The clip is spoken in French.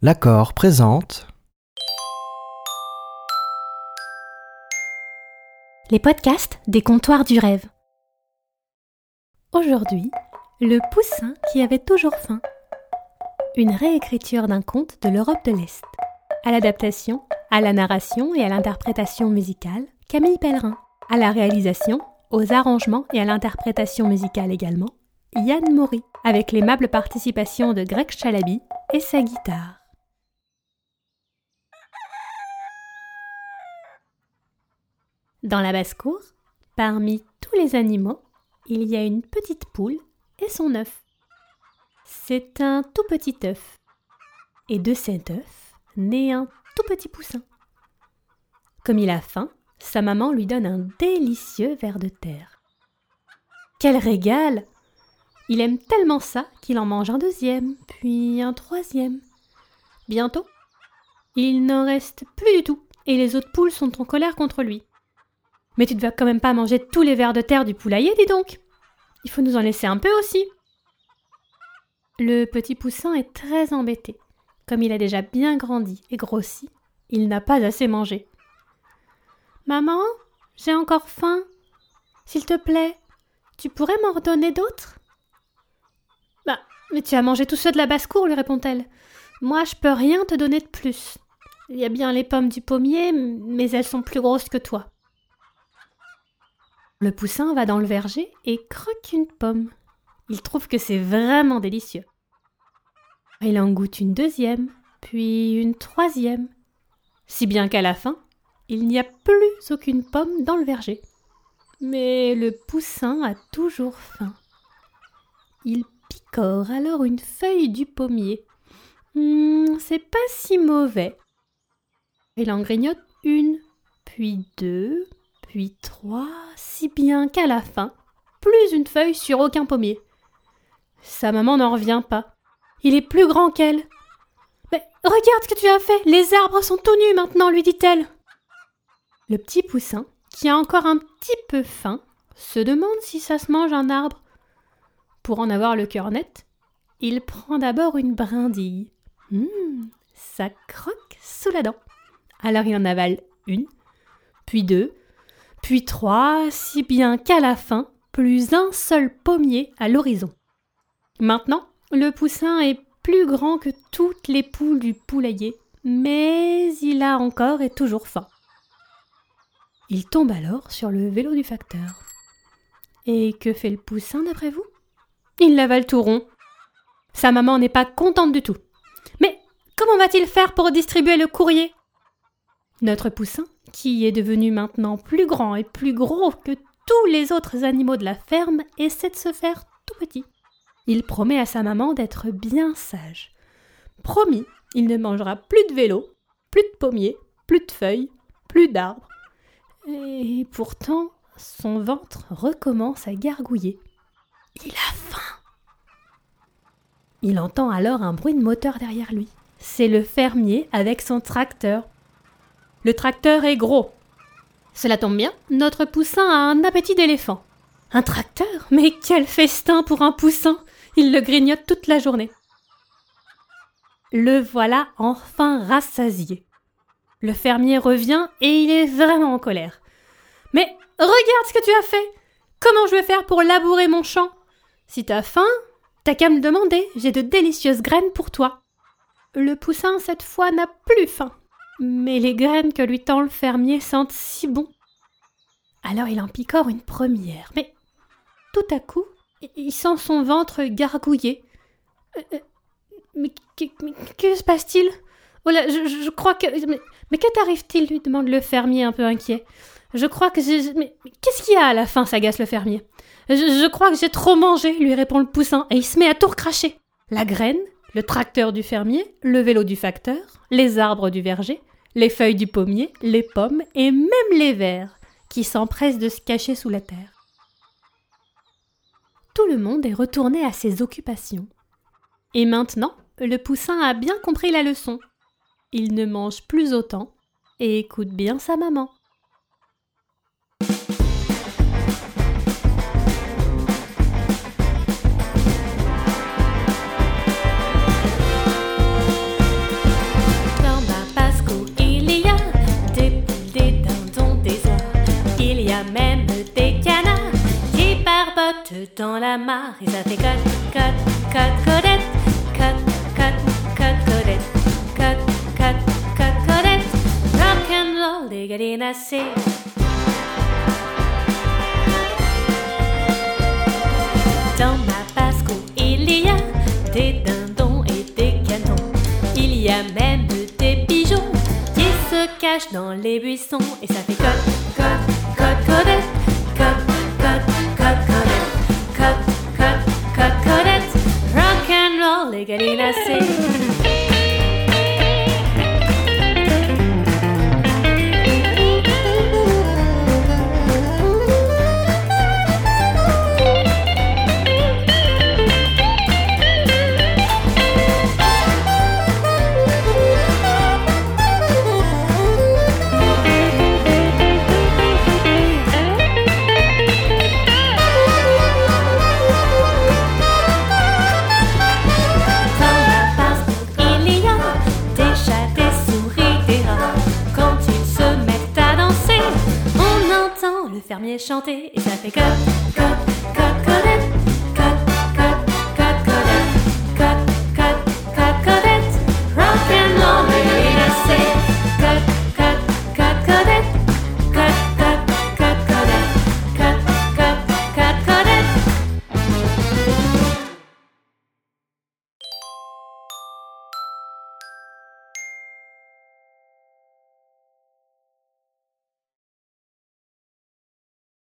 L'Accord présente les podcasts des comptoirs du rêve. Aujourd'hui, le poussin qui avait toujours faim. Une réécriture d'un conte de l'Europe de l'Est. À l'adaptation, à la narration et à l'interprétation musicale, Camille Pellerin. À la réalisation, aux arrangements et à l'interprétation musicale également, Yann Maury, avec l'aimable participation de Greg Chalabi et sa guitare. Dans la basse-cour, parmi tous les animaux, il y a une petite poule et son œuf. C'est un tout petit œuf. Et de cet œuf naît un tout petit poussin. Comme il a faim, sa maman lui donne un délicieux ver de terre. Quel régal! Il aime tellement ça qu'il en mange un deuxième, puis un troisième. Bientôt, il n'en reste plus du tout et les autres poules sont en colère contre lui. Mais tu ne vas quand même pas manger tous les vers de terre du poulailler, dis donc. Il faut nous en laisser un peu aussi. Le petit poussin est très embêté. Comme il a déjà bien grandi et grossi, il n'a pas assez mangé. « Maman, j'ai encore faim. S'il te plaît, tu pourrais m'en redonner d'autres ?»« Bah, mais tu as mangé tous ceux de la basse-cour, lui répond-elle. Moi, je peux rien te donner de plus. Il y a bien les pommes du pommier, mais elles sont plus grosses que toi. » Le poussin va dans le verger et croque une pomme. Il trouve que c'est vraiment délicieux. Il en goûte une deuxième, puis une troisième. Si bien qu'à la fin, il n'y a plus aucune pomme dans le verger. Mais le poussin a toujours faim. Il picore alors une feuille du pommier. C'est pas si mauvais. Il en grignote une, puis deux, puis trois, si bien qu'à la fin, plus une feuille sur aucun pommier. Sa maman n'en revient pas. Il est plus grand qu'elle. « Mais regarde ce que tu as fait, les arbres sont tout nus maintenant, lui dit-elle. » Le petit poussin, qui a encore un petit peu faim, se demande si ça se mange un arbre. Pour en avoir le cœur net, il prend d'abord une brindille. Ça croque sous la dent. Alors il en avale une, puis deux, puis trois, si bien qu'à la fin, plus un seul pommier à l'horizon. Maintenant, le poussin est plus grand que toutes les poules du poulailler, mais il a encore et toujours faim. Il tombe alors sur le vélo du facteur. Et que fait le poussin d'après vous ? Il l'avale tout rond. Sa maman n'est pas contente du tout. Mais comment va-t-il faire pour distribuer le courrier ? Notre poussin, qui est devenu maintenant plus grand et plus gros que tous les autres animaux de la ferme, essaie de se faire tout petit. Il promet à sa maman d'être bien sage. Promis, il ne mangera plus de vélo, plus de pommiers, plus de feuilles, plus d'arbres. Et pourtant, son ventre recommence à gargouiller. Il a faim. Il entend alors un bruit de moteur derrière lui. C'est le fermier avec son tracteur. Le tracteur est gros. Cela tombe bien, notre poussin a un appétit d'éléphant. Un tracteur ? Mais quel festin pour un poussin ! Il le grignote toute la journée. Le voilà enfin rassasié. Le fermier revient et il est vraiment en colère. « Mais regarde ce que tu as fait ! Comment je vais faire pour labourer mon champ ? Si t'as faim, t'as qu'à me demander, j'ai de délicieuses graines pour toi. » Le poussin, cette fois, n'a plus faim. Mais les graines que lui tend le fermier sentent si bon. Alors il en picore une première. Mais tout à coup, il sent son ventre gargouiller. Mais que se passe-t-il ? Oh là, je crois que... Mais que t'arrive-t-il ? Lui demande le fermier un peu inquiet. Je crois que j'ai... Mais qu'est-ce qu'il y a à la fin ? S'agace le fermier. Je crois que j'ai trop mangé, lui répond le poussin, et il se met à tout recracher. La graine, le tracteur du fermier, le vélo du facteur, les arbres du verger, les feuilles du pommier, les pommes et même les vers qui s'empressent de se cacher sous la terre. Tout le monde est retourné à ses occupations. Et maintenant, le poussin a bien compris la leçon. Il ne mange plus autant et écoute bien sa maman. marre et ça fait codette. Codette. Rock and roll, les gallinacés. Dans ma basse-cour, il y a des dindons et des canons. Il y a même des pigeons qui se cachent dans les buissons. Et ça fait codette. Codette. Rock and roll, les gallinacés. Le fermier chanter et ça fait codette.